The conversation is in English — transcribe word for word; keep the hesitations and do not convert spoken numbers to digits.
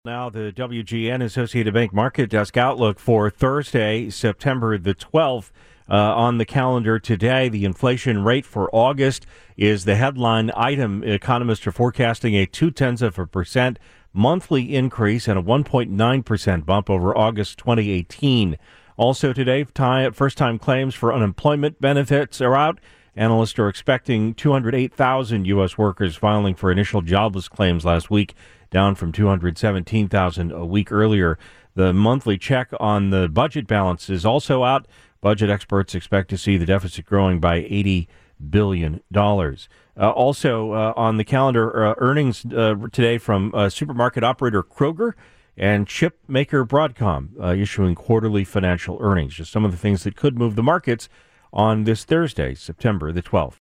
Now, the W G N Associated Bank Market Desk outlook for Thursday, September the twelfth. Uh, on the calendar today, the inflation rate for August is the headline item. Economists are forecasting a two-tenths of a percent monthly increase and a one point nine percent bump over August twenty eighteen. Also today, first-time claims for unemployment benefits are out. Analysts are expecting two hundred eight thousand U S workers filing for initial jobless claims last week, down from two hundred seventeen thousand a week earlier. The monthly check on the budget balance is also out. Budget experts expect to see the deficit growing by eighty billion dollars. Uh, also uh, on the calendar, uh, earnings uh, today from uh, supermarket operator Kroger and chip maker Broadcom uh, issuing quarterly financial earnings. Just some of the things that could move the markets on this Thursday, September the twelfth.